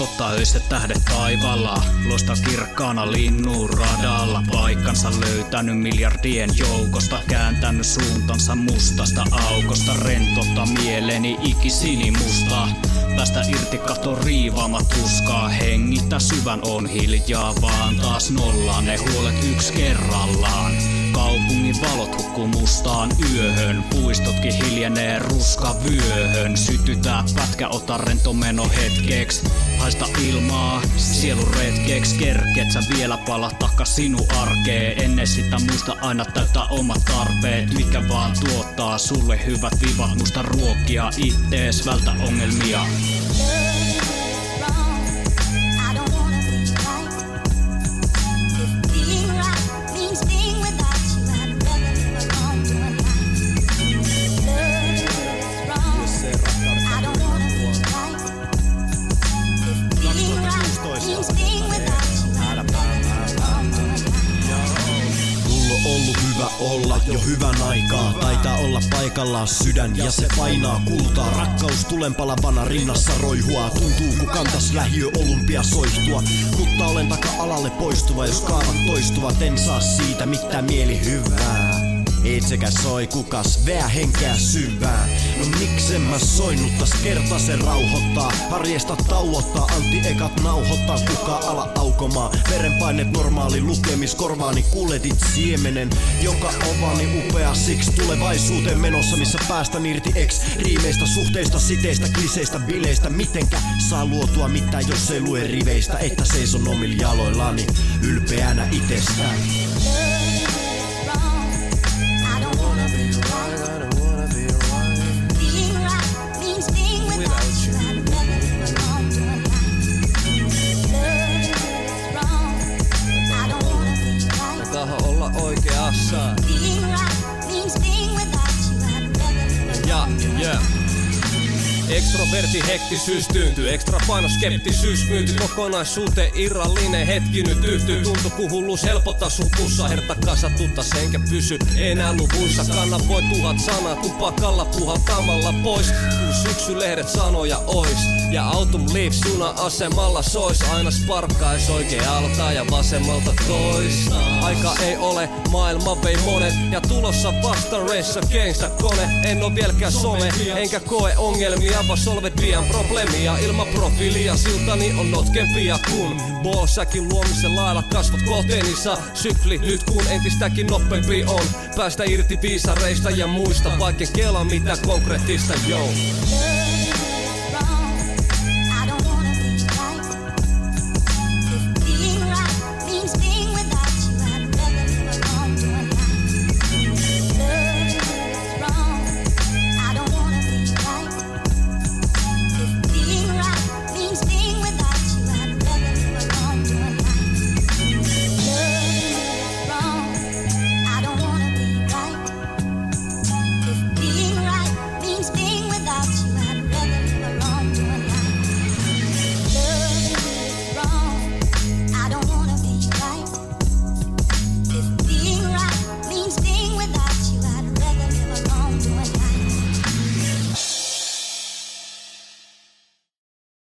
Totta tähdet taivaalla, loista kirkkaana linnun radalla. Paikkansa löytänyt miljardien joukosta, kääntänyt suuntansa mustasta aukosta. Rentota mieleeni ikisinimusta, päästä irti katon riivaama tuskaa. Hengittää syvän on hiljaa, vaan taas nollaan ne huolet yksi kerrallaan. Kaupungin valot hukkuu mustaan yöhön, puistotkin hiljenee ruskavyöhön. Sytytää pätkä, ota rento meno hetkeeks, haista ilmaa sielun retkeeks. Kerkeet sä vielä pala takas sinun arkeen, ennen sitä muista aina täyttää omat tarpeet. Mikä vaan tuottaa sulle hyvät vivat, musta ruokia ittees, vältä ongelmia. Ollut hyvä olla jo hyvän aikaa. Taitaa olla paikallaan sydän ja se painaa kultaa. Rakkaus tulenpalavana rinnassa roihua. Tuntuu ku kantas lähiö olympia soihtua. Mutta olen taka-alalle poistuva, jos kaavat toistuvat. En saa siitä mitään mielihyvää. Ei sekä soi kukas veä henkeä syvää. No miksen mä soinnuttas kerta se rauhoittaa. Arjesta tauottaa, Antti ekat nauhoittaa. Kuka ala aukomaan, verenpainet normaali lukemis. Korvaani kuljetit siemenen, jonka ovani upea siksi tulevaisuuteen menossa. Missä päästän irti riimeistä, suhteista, siteistä, kliseistä, bileistä. Mitenkä saa luotua mitään, jos ei lue riveistä. Että seison omilla jaloillani ylpeänä itsestään. Olla oikeassa. Ja. Extroverti hektisyys tyyntyy, ekstra paino skeptisyys myynty. Kokonaisuuteen irrallinen hetki nyt yhtyy. Tuntu ku hulluus helpottaa sun pussa. Herta kasatuttas enkä pysy enää luvuissa. Kanavoi 1000 sanaa tupakalla puhaltamalla pois. Kun syksylehdet sanoja ois ja autumn leaves juna asemalla sois. Aina sparkkais oikealta ja vasemmalta toista. Aika ei ole, maailma vei monet ja tulossa vasta reissa gangsta kone. En oo vieläkään some, enkä koe ongelmia, vaan solvet pian probleemia. Ilman profiilia siltani on notkempia kun ballsäkin luomisen lailla kasvot kohteenissa. Sykli nyt kun entistäkin nopeampi on päästä irti viisareista ja muista. Vaikka kela mitä konkreettista, yo.